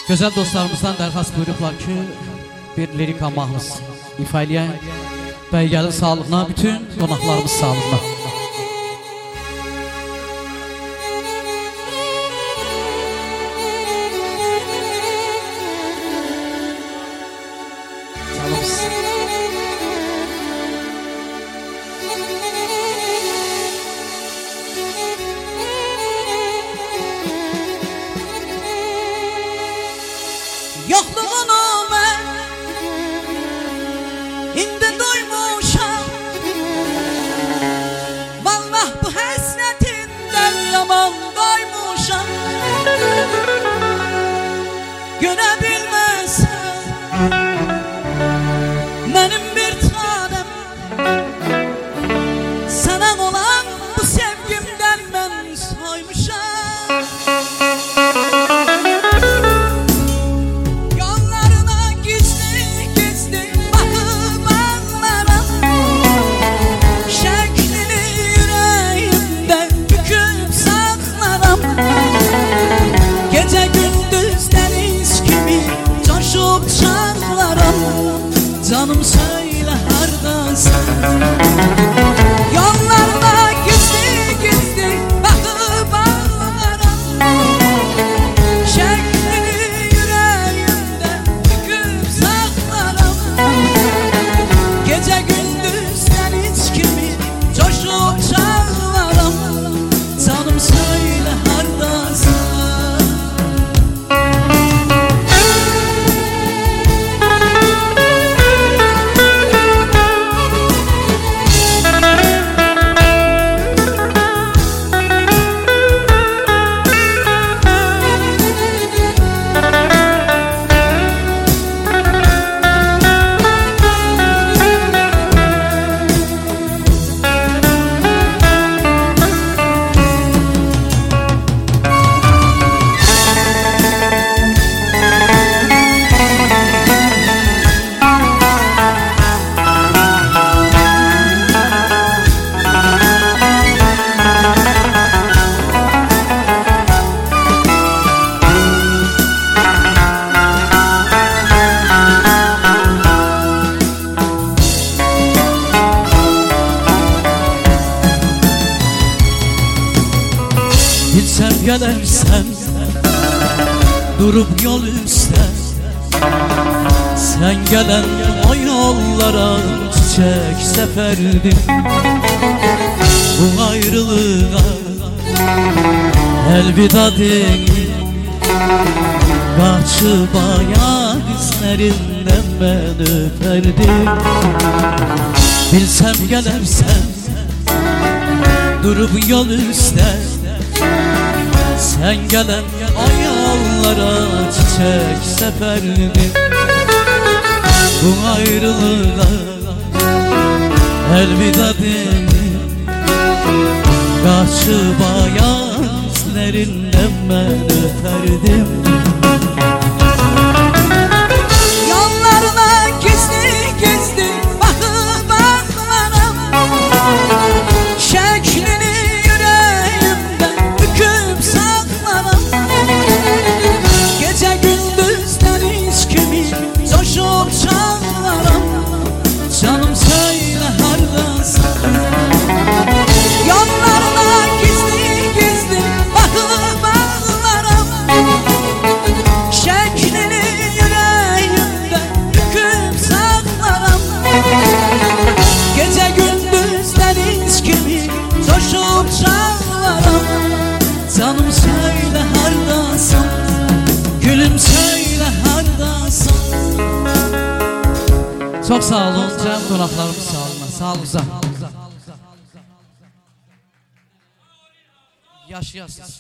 Gözəl dostlarımızdan dərxast buyurublar ki, bir lirik mahnıs ifa eləyən Bəygəlin sağlığına, bütün qonaqlarımız sağlığına. Yoxluğunu mən indi duymuşam, vallah bu həsrətindən yaman doymuşam. Görə bilməsən mənim bir tanem, sənə olan bu sevgimdən mən soymuşam. Gece gündüz deniz gibi coşup çağlarım, canım söyle hardasın. Yollarına gizli gizli bakıp ağlarım, şeklini yüreğimde büküp saklarım. Gece gündüz deniz gibi coşup çağlarım, canım söyle hardasın. Bilsem gelersen durup yol üstte, sen gelen o yollara çiçek seperdim. Bu ayrılığa elveda değil, kaçıp ayak izlerinden ben öperdim. Bilsem gelersen durup yol üstte, sen gelen ayağlara çiçek seperdim. Bu ayrılığa elveda değil, kaçıp ayak izlerinden ben öperdim. Yollarına gizli gizli bakıp ağlarım, şeklini yüreğimde büküp saklarım. Gece gündüz deniz gibi coşup çağlarım, canım söyle hardasın. Yollarına gizli gizli bakıp ağlarım, şeklini yüreğimde büküp saklarım. Gece gündüz deniz gibi coşup çağlarım, canım söyle hardasın, gülüm söyle hardasın. Çok sağ olun, can qonaqlarımız sağlığına, sağlığınıza. Yaşayasınız.